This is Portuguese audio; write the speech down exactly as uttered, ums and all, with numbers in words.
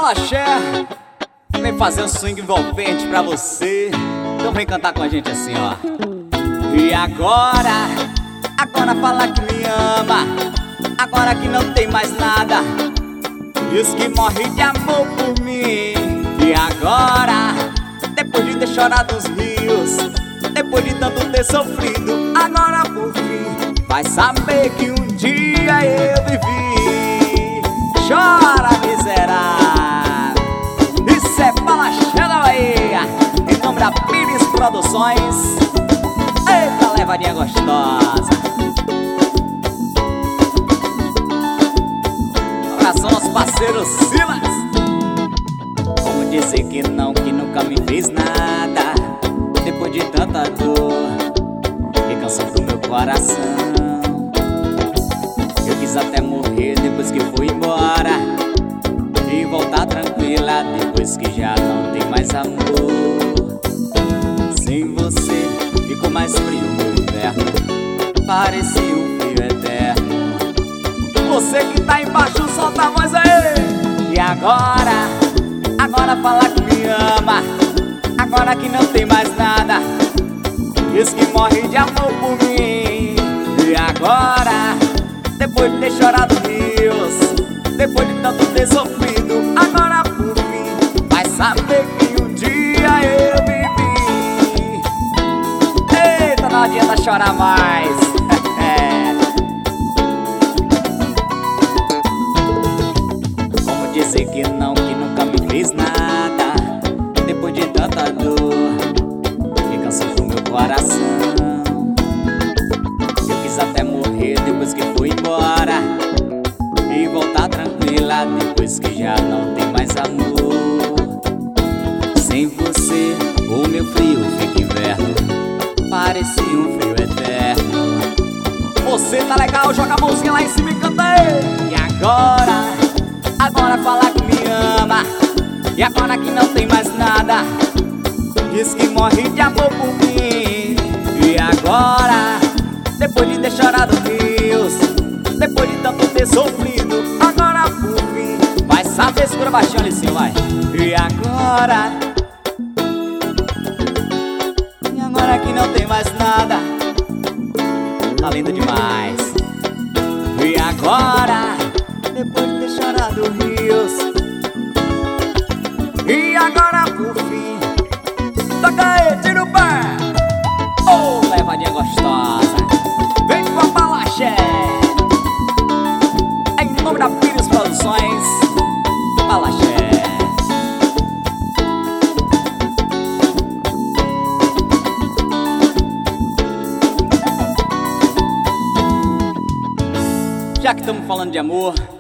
Balaxé vem fazer um swing envolvente pra você. Então vem cantar com a gente assim, ó. E agora, agora fala que me ama, agora que não tem mais nada, diz que morre de amor por mim. E agora, depois de ter chorado os rios, depois de tanto ter sofrido, agora por fim vai saber que um dia eu vivi. Chora, miserável. Isso é Balaxé da Bahia, em nome da Pires Produções. Eita, levadinha gostosa. Abração aos parceiros Silas. Como dizer que não, que nunca me fez nada, depois de tanta dor que cansou pro meu coração. Eu quis até morrer depois que fui embora e voltar tranquila depois que já não tem mais amor. Sem você ficou mais frio meu inverno, parecia um frio eterno. Você que tá embaixo, solta a voz aí. E agora, agora fala que me ama, agora que não tem mais nada, diz que morre de amor por mim. E agora, depois de ter chorado rios, depois de tanto ter sofrido, agora por fim vai saber que um dia eu vivi. Eita, não adianta chorar mais. Como dizer que não, que nunca me fez nada, depois de tanta dor que cansou pro meu coração. Eu quis até morrer depois que fui embora e voltar tranquila depois que já não tem mais amor. Sem você o meu frio fica inverno, parecia um frio eterno. Você tá legal, joga a mãozinha lá em cima e canta aí. E agora, agora fala que me ama, e agora que não tem mais nada, diz que morre de amor por mim. E agora, depois de ter chorado rios, depois de tanto ter sofrido, agora por fim vai saber, segura baixinho ali sim, vai. E agora, e agora que não tem mais nada, tá lindo demais. E agora, depois de ter chorado rios, e agora por fim, toca aí, tira o pé. Oh, levadinha gostosa, vem com a Balaxé, em nome da Pires Produções. Balaxé. Já que estamos falando de amor,